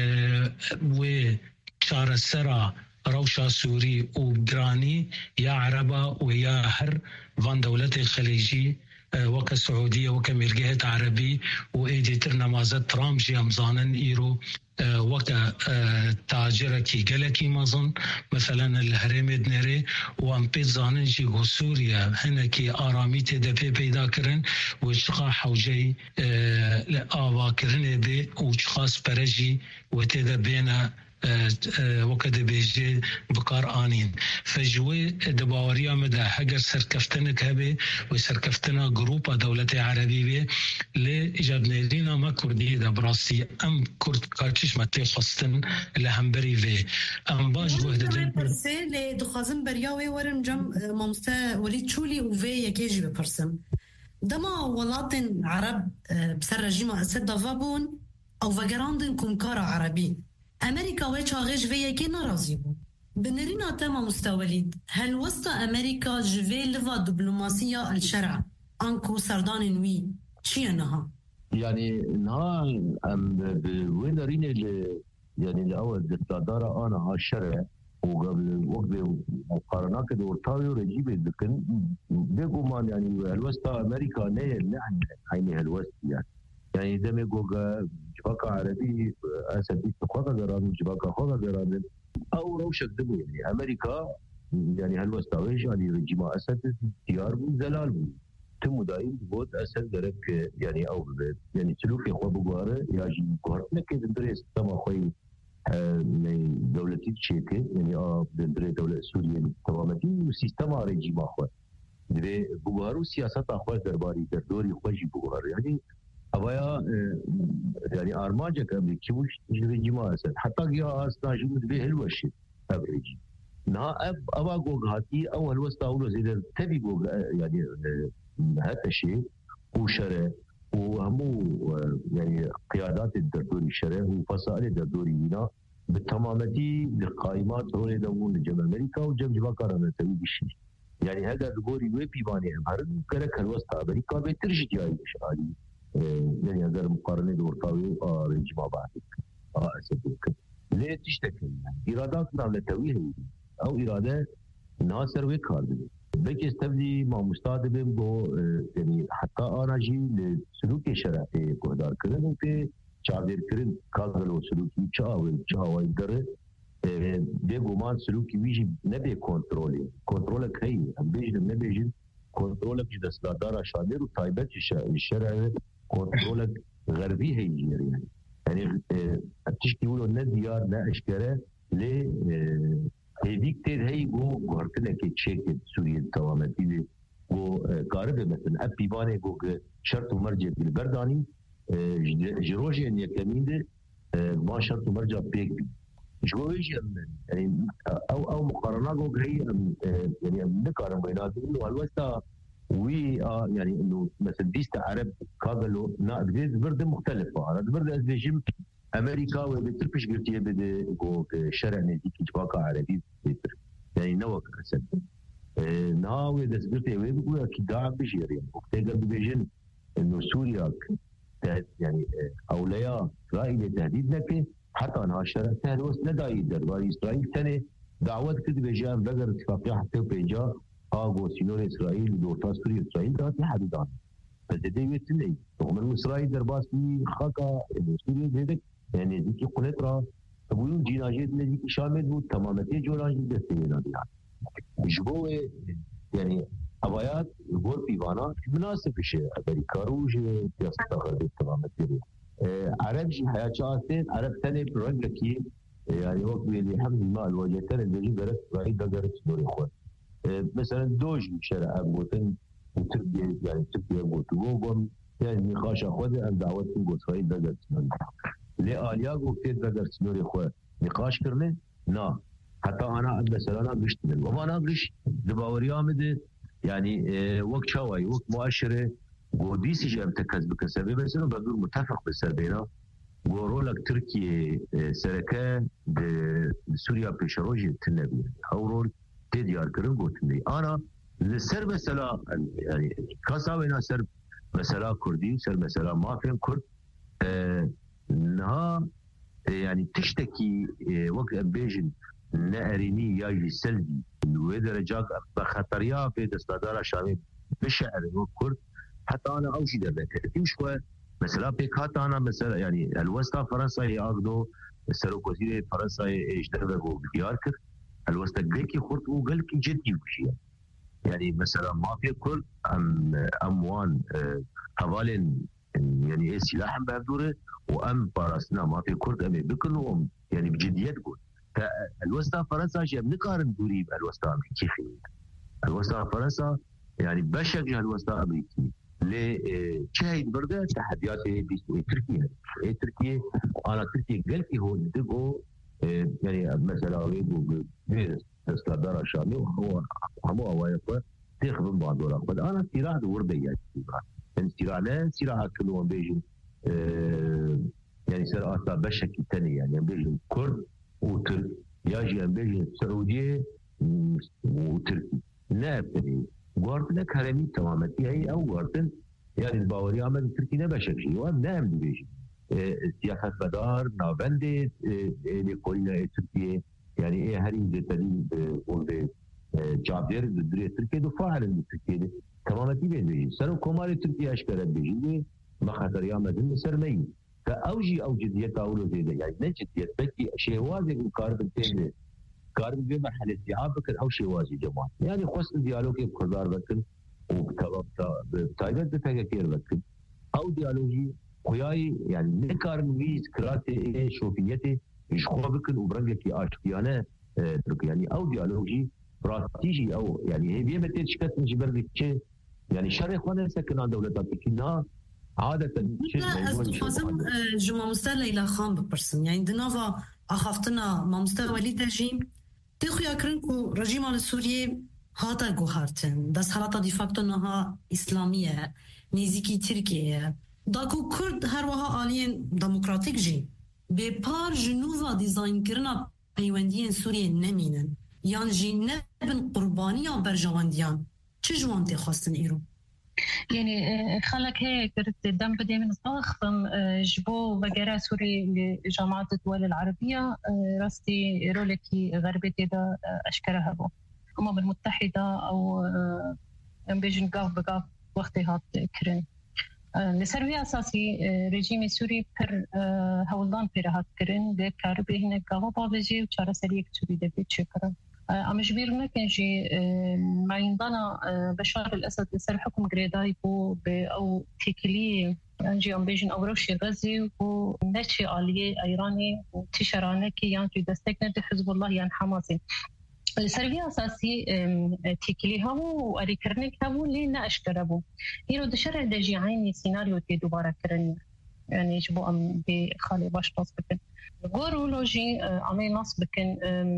وشار السرا روشا سوري وبراني يا عربة ويا هر فان دولتي الخليجي وكالسعودية وكمرجعة عربي وإيدي ترنا مازد ترامجي أمزانا إيرو وكا تاجركي جلكي مازن مثلا الهرم دنري وام بيزانن جي سوريا هناكي آرامي تدفي بيدا كرن وشقا حوجي آوا كرن بي وشخاص برجي وتدبينا وكذا بيجي بقار آنين فجوي دباوريا مدى حجر سركفتنك هبه وسركفتنا جروبا دولة عربية لإجابنا لنا ما كردي دا براسي أم كرد كارتش متى خصتن لهمبري في أم باج وحدة دل برسي لدخازم برياوي ورم جم ممستا وليد شولي وفي يكيجي ببرسم دما ولاتن عرب بسر رجيم أسد دافابون أو فقراندن كمكارا عربي أمريكا ويتشاغج فيا كي نرازي بنرينا تما مستوليد هل وسط أمريكا جفي لفا دبلوماسية الشرع أنكو سردان نوي شي أنها يعني نها وين ريني يعني الأول دكتاتورة أنا على الشرع وقبل وقت مقارنة كده ورطاوي ورجيبه لكن بيقو مان يعني الوسط أمريكا نيه عيني الوسط يعني ده ميقو جباكة عربي أسدي تخوضا قران جباكة خوضا قران أو روشك دمو يعني أمريكا يعني الوسط أويش يعني رجيما أسد ديار بو زلال بو تم دايم بود أسد درك يعني أو يعني سلوك يخوض بقواره ياجي بقوارتنا كده دريس تما خوي من دولتي تشيكي يعني دندري دولة سوريا تمامتي وسيستم رجيم أخوة دري بوغارو سياسات أخوة درباري دردوري خوجي بوغار يعني أبايا يعني أرماجك أمريكي وش رجيم أسد حتى جاء أصلا جمد به الوشي أبريجي نا أبا جوجاتي أول وسط أول زيد تبي جوج يعني هذا الشيء وشرع وهمو يعني قيادات الدردوري الشرع وفصائل الدردوري هنا بالتمامتي لقائمات رولي دمون جم أمريكا وجم جباكا رمتوي بشي يعني هذا الدبوري ويبي باني أمهرن كرك الوسط أمريكا بيترج جاي شعالي يعني هذا المقارنة دورتاوي رجما بعدك أسدوك ليه تشتكي يعني إرادات رمتوي أو إرادة ناصر ويكارد بيك استبدي ما مستعد بو يعني حتى أنا جي لسلوك شرعي قدار كرن وكي چاودر كرن كاغل وسلوكي چاوي در بيگو مان سلوكي ويجي نبي كنترولك هي هم بيجي نبيجي كنترولك دستدار شادر وطيبت الشرع كنترولك غربي هي يعني تشكي يقولوا نديار لا اشكره ل هيديك تيد هي جو غرتنا كي تشيك سوريا توامتي جو قارب مثلا ابي باني جو شرط ومرجع بالبرداني جروجي ان يكمين ما شرط ومرجع بيك جوجي يعني او مقارنه جو هي يعني نقارن بيناتهم انه الوسط وي يعني انه مثلا ديست عرب كاغلو نا برد مختلفه انا برد ازبيجم امريكا وبتربش قلتي بده جو شرع نزيك جباكا عربي بيتر يعني نوك اسد ناوي دسبرتي ويبقوا اكيد داعم بجير يعني وقتها بيجن انه سوريا يعني اولياء اسرائيل تهديد لك حتى انها شرع تهلوس نداي دربار اسرائيل ثاني دعوات كده بيجان بقر اتفاقيه حتى بيجا اغو سينور اسرائيل دوتا سوريا اسرائيل ده حدودان فدي ويتني رغم اسرائيل درباس في خاكا سوريا زيدك يعني ديكي قلترا تقولون جيناجيت اللي شامل بو تمامتي جوراجي دستينا يعني جبوه يعني ابايات غور بيوانا مناسب شيء امريكا روج سياسه تمامتي عرب جي حياه شاستين عرب ثاني برنجكي يعني وقت اللي الحمد لله الوجهتين اللي درس بعيد درس دوري اخوان مثلا دوج شرع بوتن وتربيه يعني تربيه بوتوغوم يعني نقاش اخوذ ان دعوتكم بوتفايد درس لآلياق وكتير بدر سنوري خواه نقاش كرنه نا حتى أنا مثلا أنا قشت منه وما أنا قشت دباوري آمده يعني وقت شواي وقت مؤشرة وديسي جاء متكز بكسبه بس إنه بدور متفق بالسربينا ورولك تركيا سركة بسوريا بيشروجي تنبي أو رول تديار كرن قوتني أنا للسر مثلا يعني كاساوينا سر مثلا كردي سر مثلا ما فهم كرد انها يعني تشتكي وقت بيجن ناريني ياجي سلبي ودرجات بخطريا في دستادار شامل بالشعر والكرد حتى انا اوجي ذلك في شويه مثلا بيكات انا مثلا يعني الوسطى فرنسا ياخذوا السروكوزي فرنسا يشتغلوا بدياركر الوسطى جريكي خرط وقال لك جدي وشيء يعني مثلا ما في كل اموان حوالين يعني سلاح بهدوره وام بارسنا ما في كرد امي بكلهم يعني بجديات قول فالوسطى فرنسا شيء بنقارن دوري بالوسطى امريكي الوسطى فرنسا يعني بشجع الوسطى امريكي لشهيد برده تحديات تركيا تركيا انا تركيا قلتي هو دقو يعني مثلا ويقول استدار الشامي وهو هوايه تاخذ بعض ولا انا استراحه ورده يعني استراحه لا استراحه كلهم بيجي يعني سر أصلا بشكل تاني يعني بيجي كرد وترك يجي بيجي سعودية وتركي نابتني قارتنا كلامي تماما هي أو قارتن يعني الباوري عمل تركي نبشر شيء وأنا بيجي سياسة مدار نابندي لكل تركيا يعني إيه هري زتري بقول جابر بدري تركيا دفاع عن تركيا تماما بيجي سر كمال تركيا أشكال بيجي ما خطر يا مدن سرمي فأوجي أوجدية أولو زيادة يعني نجدية بكي شيوازي بالكارب التاني كارب بمرحلة استيعاب بكن أو شيوازي جماعة يعني خص ديالوجي بخضار بكن وبتايبت بتفكير بكن أو ديالوجي خياي يعني نكارن ويز كراتي شوفيتي يشخوا بكن وبرنجكي آشتيانة يعني أو ديالوجي براستيجي أو يعني هي بيمتين شكت من جبر يعني شرق وانا سكن عن دولتات كنا عادة لازم جمع مستوى إلى خام ببرسن يعني دنافا أخافتنا ما مستوى للرجيم تخويا كرنكو رجيم على سوريا هاتا جوهرتن دس حالات ديفاكتو نها إسلامية نيزيكي تركيا داكو كرد هر وها آلين ديمقراطيك جي ببار جنوفا ديزاين كرنا بيوانديين سوريا نمينن يعني جي نبن قربانيا برجوانديان چه جوانتي خواستن إيرو؟ يعني خلك هيك كرت دم بدي من أخفم جبو وجرا سوري لجامعة الدول العربية راستي رولكي غربتي دا أشكرها بو الأمم المتحدة أو بيجن قاف بقاف وقتها كرن لسروي أساسي رجيم سوري بر هولدان بيرهات كرن ده كاربي هنا قاف بابجي وشارة سريك سوري ده بيتشكرا أمجبير نكن جي ما ينضنا بشار الأسد لسر حكم قريداي بو أو تيكلي أنجي أمبيجن أو روشي غزي ونشي آلية إيراني تشارانة كي يانجي دستكنا حزب الله يان حماسي السربية أساسي تيكلي هاو وأريكرنك هاو لينا أشكربو هيرو دشرع دجي عيني سيناريو تي دوبارة كرني يعني جبو أم بخالي باش نص بكن غورولوجي عمي نص بكن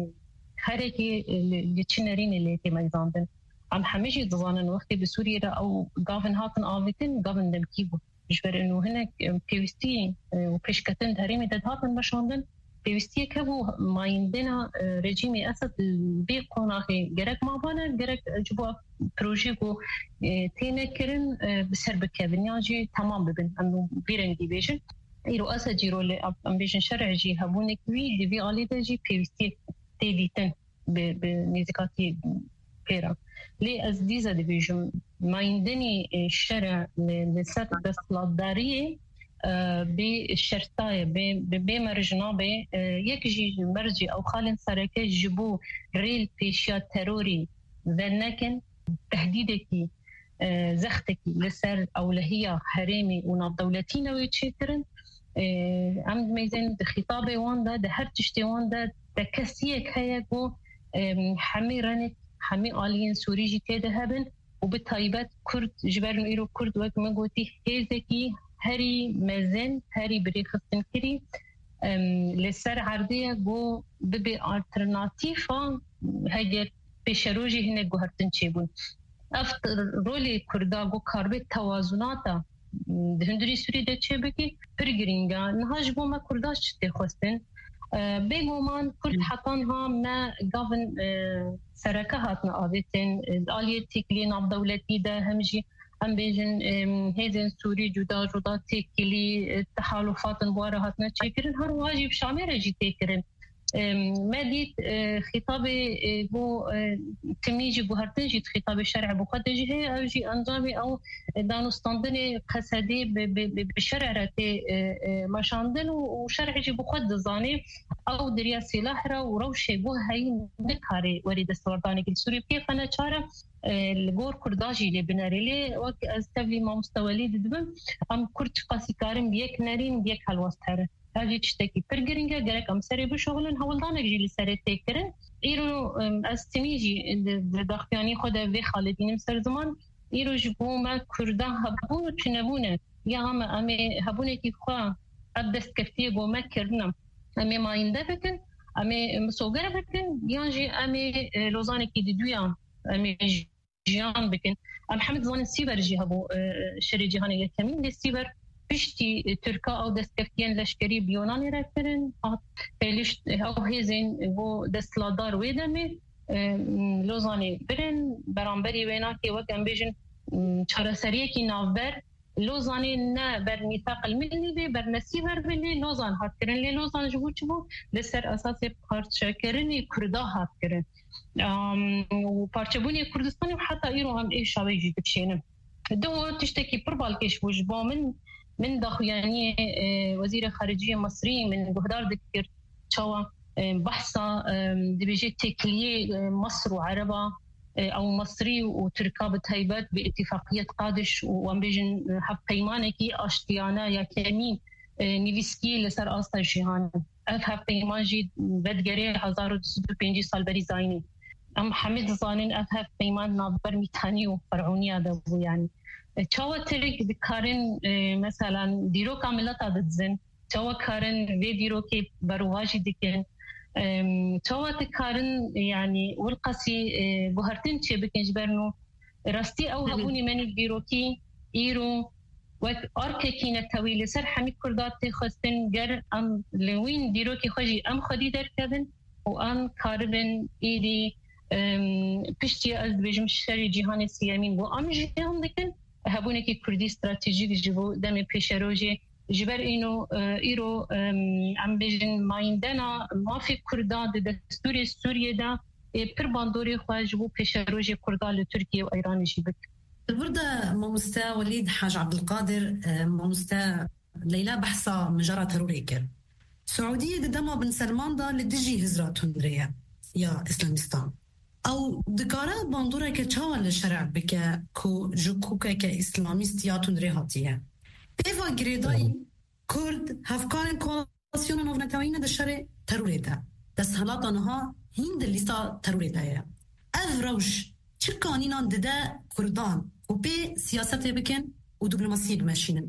هركي اللي تشنرين اللي تميزاندن عم حميجي ضزانن وقتي بسوريا أو قافن هاتن آفتن قافن دمكيبو جبر إنه هناك بيوستي وبرشكتن هريمي داد هاتن مشاندن بيوستي كبو ما يندنا رجيمي أسد بيقوناخي جرك ما بانا جرك جبوا بروجيكو تينكرن بسر بكابن ياجي تمام ببن أنه بيرنجي بيجن إيرو أسد جيرو اللي أم بيجن شرع جي هبونك وي دي بي آلي جي بيوستي تيديتن بنيزكاتي كيرا لي أزديزة ديفيجن ما يندني الشرع لسات دستلاتدارية بالشرطاية بمرجنا يكجي مرجي أو خالن سركي جبو ريل بيشيا تروري ذنكن تهديدكي زختكي لسر أو لهي حريمي وناب دولتين ويتشكرن عمد ميزان خطابي واندا ده هر تشتي واندا تكسيك هيكو حمي رنك حمي آليين سوري جي تيدهبن وبالتايبات كرد جبرن إيرو كرد وك مقوتي هيزكي هري مازن هري بريخستن كري لسر عردية جو ببي ألترناتيفا هيدي بشروجي هنا جو هرتن چيبون افتر رولي كردا جو كاربت توازناتا دهندري سوري ده چيبكي برگرينگا نهاج بو ما كرداش تخوستن بيغومان كرد حطانها ما قافن سركة هاتنا آذيتين آلية تيكلي ناب دولتي ده همجي أم بيجن هيزن سوري جدا تيكلي تحالفات بوارا هاتنا تشكرن هر واجب شامير جي تيكرن ما ديت خطابي بو تميجي بو هرتنجي خطاب الشرع بو قدجي هي أو جي أنظامي أو دانستاندني قصدي بالشرع راتي مشاندن وشرع جي بو قد زاني أو دريا سلاح را وروشي بو هاي نكاري وريد استورداني كل سوري كيف أنا شارع الجور كرداجي اللي بناريلي وك استبلي ما مستوى دبن أم كرد قاسي كارم بيك نارين بيك هالوستر هذه تشتكي برجرينجا جرك أم سري بشغلن هولدانك جيل سري تكرن إيرو استميجي دخياني خدا في خالدين مسر زمان إيرو جبوا ما كردا هبون وتنبونه يا هم أمي هبونه كي خوا أبدست كفتي جو ما كرنا أمي ما يندبكن أمي مسوجر بكن يانجي أمي لوزانك يدويان أمي جيان بكن محمد زمان السيبر جي هبو شري جهاني الكمين للسيبر پشتی ترکا او دستکفتیان لشکری بیونانی را کرن پیلش او هیزین و دستلادار ویدمه لوزانی برن برانبری وینا که وکم بیجن چارەسەریەکی کی ناوبر لوزانی نه بر میثاق المللی به بر نسیور بلی لوزان هات کرن لی لوزان جبو چبو لسر اساس پارچه‌کردنی کردا هات کرن و پارچه‌بونی کردستانی و حتی ایرو هم ایشاوی جی بچینم دو تشتکی پر بالکش وجبا من داخویانی وزیر خارجیه مصری من گهدار دکر چاوا بحثا دبیجی تکلیه مصر و عربا او مصري وتركا بتهيبات باتفاقيه قادش وام بيجن حق پیمانکی آشتیانه یا کمی نویسکی لسر آستا جهان اف حق پیمان جی بدگری 1205 سال بری زاینی ام حمد زانن اف حق پیمان نابر میتانی و فرعونی ده بو يعني چاوا ترک بکارن مثلا دیرو کاملات دزن چاوا کارن وی دیرو کی برواجی دکن توات كارن يعني والقسي بهرتين شيء بكنج برنو راستي او هبوني من البيروكي ايرو واركينا طويل سر حمي كردات خستن جر ام لوين ديروكي خجي ام خدي در كدن وان كاربن ايدي بشتي از بجم شري جهان سيامين و ام جهان دكن هبوني كي كردي استراتيجيك جبو دم بيشروجي جبر اینو ایرو ام بیجن مایندنا مافی کردان دستور سوریه دا پر باندوری خواهج بو پیش روژ کردان لترکیه و ایران جیبت البرده ماموستا وليد حاج عبد القادر ماموستا ليلى بحثا مجرى تروري كر سعودية دما بن سلمان دا لدجي هزرات هندرية يا إسلامستان او دكارا باندورا كتشاوى للشرع بك كو جوكوكا كإسلاميست يا تندري هاتية Eva Gredai Kurd هفکارن کوالاسیون نوونتاوین دشاره تروری ده دست حالات آنها هند لیستا تروری ده اف روش چه قانینان ده کردان و به سیاست بکن و دیپلماسی بمشینن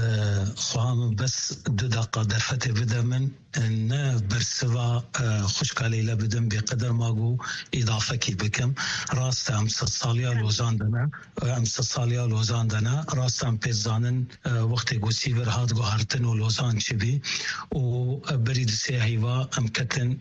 خواهم بس دو دقیقه درفت بدم نه برسوا خوشکالی لبدم بقدر ماگو اضافه کی بکم راست هم سالیا لوزان دنا راست هم پیزانن وقتی گوسی ورهاد گو هرتن و لوزان چی بی و برید سیاهیوا هم کتن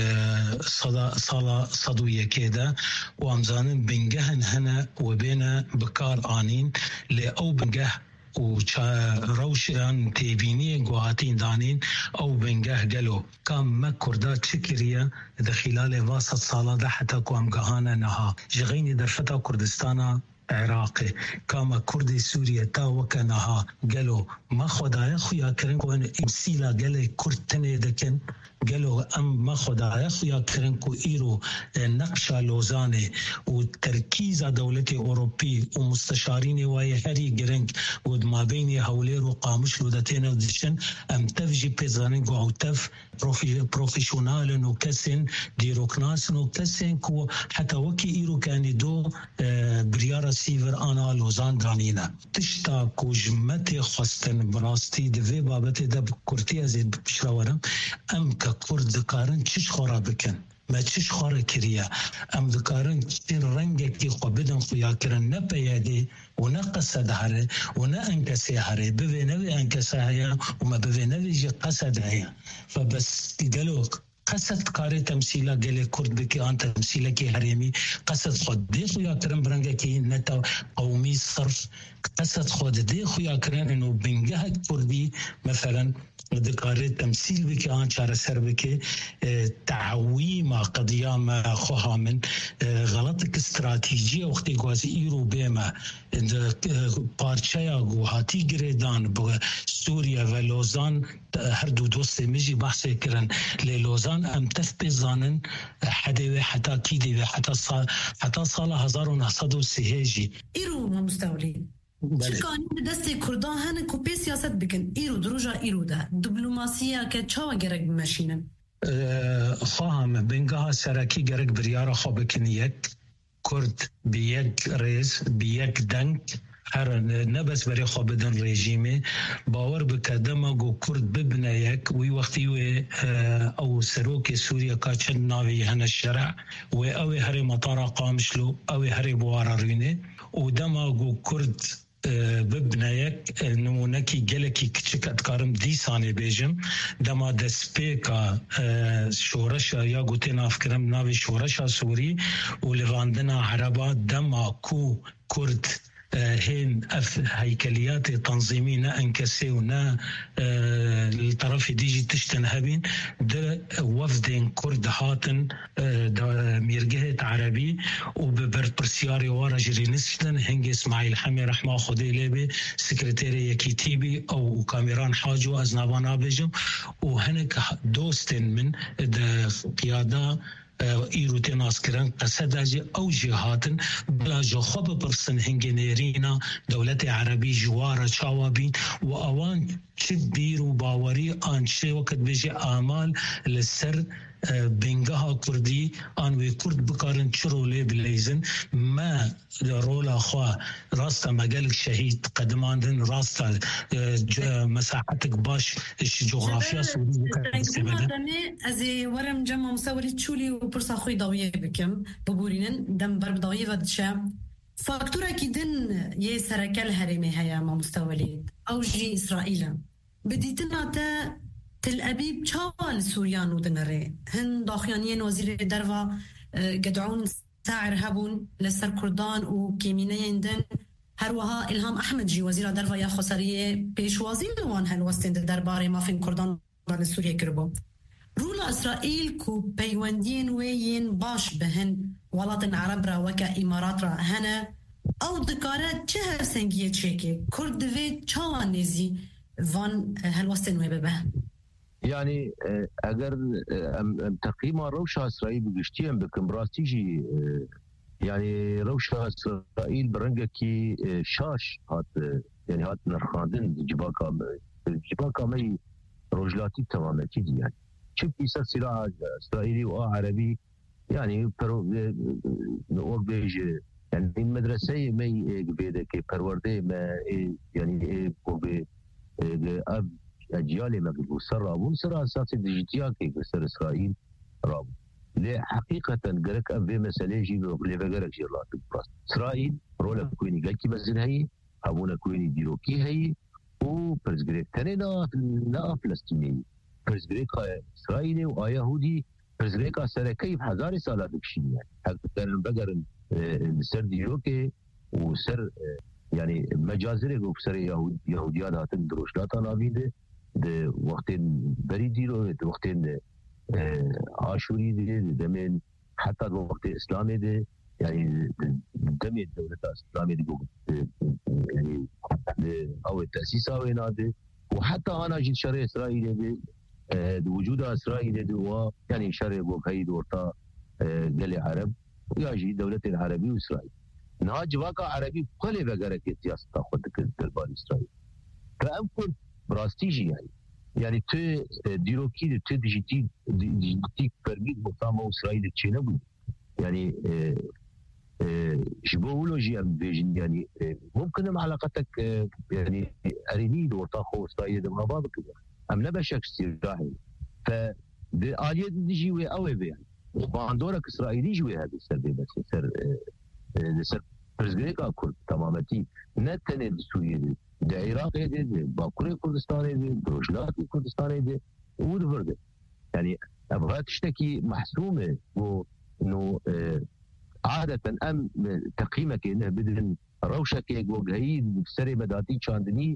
سالا صدو یکی ده و همزانن بنگهن هنه و بین بکار آنین لی او بنگه و روشان تیبینی گوهاتین دانین او بنگه گلو کام ما کرده چکریه در خلال واسط ساله ده حتی که امگهانه نها جغین در فتا کردستان عراقی کام کرد سوریه تا وکنها گلو ما خدای خویا کرن که امسیلا گل کرد تنه دکن گلو ام ما خدای خویا کرن که ایرو نقشه لوزانه و ترکیز دولت اروپی و مستشارین وای هری گرنگ و ما بین حوله رو قامش لودتین و دشن ام تفجی پیزانن گو او تف پروفیشونال و کسین دیروکناس و کسین که حتی وکی ایرو کانی دو بریار سیور آنا لوزان دانینا تشتا کوجمت خواستن براستی دوی بابت دب کرتی از بشراورم ام که کرد دکارن چش خورا بکن ما چش خورا کریه ام دکارن چین رنگ کی خو بدن خویا کرن نه پیاده و نه قصد هره و نه انکسی هره بوی نوی انکسی هیا و ما بوی نوی جی قصد هیا فبس گلوک قصد کاری تمثیلا گله کرد بکی آن تمثیلا کی حریمی قصد خود دی خویا کرن برنگه کی نتا قومی صرف قصد خود دی خویا کرن انو بنگه کردی مثلا دکاره تمثیل بکی آن چاره سر بکی تعویم قضیام خواه من غلط استراتیجی وقتی گوازی ایرو بیما پارچه گوهاتی گریدان با سوریه و لوزان هر دو دوست میجی بحثی کرن لوزان ام تفبزانن حدوی حتی کیدی و حتی سال 1903 جی ایرو ما مستولین چکانی دست کردان هن کوپی سیاست بکن ایرو دروجا ایرو ده دیپلماسیه که چاوا گرک بمشینن خواهم بنگاه سرکی گرک بریار خواب بکن یک کرد بیک ریز بیک دنگ هر نبس برای خواب بدن رژیمه باور بکدم گو کرد ببنه یک وی وقتی وی او سروک سوریا کاچن ناوی هن الشرع وی اوی هر مطار قامشلو اوی هر بوارا رینه و دما گو کرد ببنایک نمونکی گلکی کچک اتکارم دیسانه بیجم دما دسپیکا شورشا یا گوتی نافکرم ناوی شورشا سوری و لواندنا عربا دما کو کرد هين هيكليات تنظيمي نا انكسي ونا الطرف ديجي تشتنهبين ده وفدين كرد هاتن ميرجهت عربي وببرسياري ورا جري نسشتن هنجي اسماعيل حمي رحمه خدي ليبي سكرتيري يكيتيبي او كاميران حاجو ازنابانا بيجم وهنك دوستن من قيادة ایروتی ناسکران قصداجی او جهاتن بلا جخوب برسن هنگنیرینا دولت عربی جوار چاوابین و اوان چه بیر و باوری آن چه وقت بجی آمال لسر بنگاه کردی آنوی کرد بکارن چرولی بلیزن ما رولا خواه راستا مقالك شهید قدماندن راستا مساحتك باش جغرافيا سوري بكارن از ورم جمع مساوري تشولي وبرسا خوي ضويه بكم ببورينن دم برب ضويه ودشا فاكتورا كيدن يسركل هرمي هيا ما مستولي او جي اسرائيل بديتنا تا تل أبيب شال سوريان ودنري هن داخيانيين وزير دروا قدعون ساعر هبون لسر كردان وكيمينيين دن هروها إلهام أحمد جي وزير دروا يا خسارية بيشوازين دوان هالوستين درباري ما فين كردان بان سوريا كربو رولا إسرائيل كو بيواندين وين باش بهن ولاتن عرب را وكا إمارات را هنا أو دكارة چه سنگية چيكي كرد في چوان نزي وان هالوستين ويبه يعني اگر تقييم روشة اسرائيل بگشتیم بكم براستيجي يعني روشة اسرائيل برنگكي شاش هات يعني هات نرخاندن جباكا مي رجلاتي تمامتي دي يعني شوف يصير سلاح اسرائيلي وعربي يعني نقول بيج يعني المدرسة مي بيدك پرورده ما يعني اب اجيال ما بيقول سرابون سر اساس ديجيتيا كي بسر اسرائيل راب لا حقيقه قالك ابي مساله جي اللي بقالك جي الله تبرس اسرائيل رولا كويني قال كي بزن هي ابونا كويني ديروكي هي و برزغريك تنينا لا فلسطيني برزغريك اسرائيلي ويهودي برزغريك سر كيف هزار سال بكشي يعني حتى بقر سر ديروكي وسر يعني مجازر وسر يهوديات هاتن دروشلات نابيده ده وقتين بريدي له ده وقتين عاشوري ده دمين حتى وقت إسلامي ده يعني دمين الدولة الإسلامية ده يعني أو التأسيس أو هنا وحتى أنا جيت شرع إسرائيل ده وجود إسرائيل ده يعني شرع بوكاي دورتا قال عرب ويجي دولة العربي وإسرائيل نهاج واقع عربي قلب أجرك السياسة تأخذ كالبال إسرائيل فأمكن براستيجي يعني تو ديروكي تو ديجيتي فرميت مقامة إسرائيل تشينبو يعني جبولوجيا بيجن يعني ممكن علاقتك يعني أريني دورتا خو إسرائيل ما بابك أم نبشك استراحي فالآلية دي وي أوي يعني وباندورك إسرائيلي جوي هذا السر بس سر برزغريكا كرد تمامتي نتنه سوريا ده عراق ده باكوري كردستان ده روجلات كردستان ده ودفرده يعني ابغى تشتكي محسومه انه عاده ام تقييمك انه بدن روشك وجهي بسري بداتي شاندني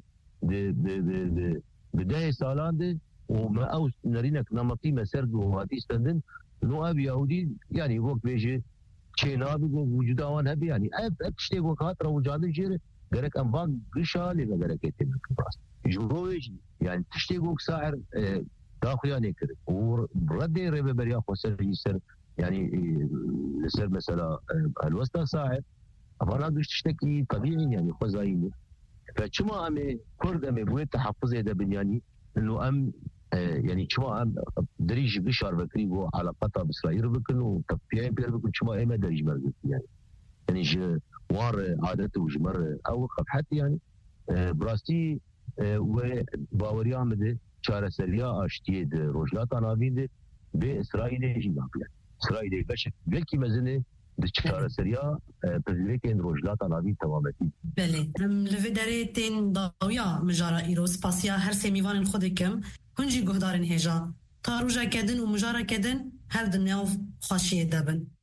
بدايه سالان ده وما او نرينك نمطي مسرد وهاتي استندن انه اب يهودي يعني وقت بيجي چینا بگو وجود آن هبی یعنی ابتشتی گو کات رو وجود جیره گرک انواع گشالی و گرک ایتیم کبراست جوهیج يعني تشتی گو ساعر داخلياني كده ورد ربي بريا خسر يسر يعني يسر مثلا الوسط ساعر أفضل دوش تشتكي طبيعي يعني خزايني فشما أمي كرد أمي بوين تحفظ هذا بنياني إنه أم يعني شما أم دريج بشار بكريبو على قطع بإسرائيل بكنو تبيعين بير بكن شما إما دريج مرقب يعني وار عادته وجمر أو حتى يعني براستي وباوري عمده چاره سریا اشتید روجلات آنابینده به اسرائیل جیبان کرد. اسرائیل بشه بلکی مزنه دچار سریا پذیره که این روجلات ناوی تمامتی بله لفدره تین داویا مجارا ایروس پاسیا هر سیمیوان خود کم هنجی گهدارن هجا تا روژا کدن و مجارا کدن هر دنیاو خاشیه دبن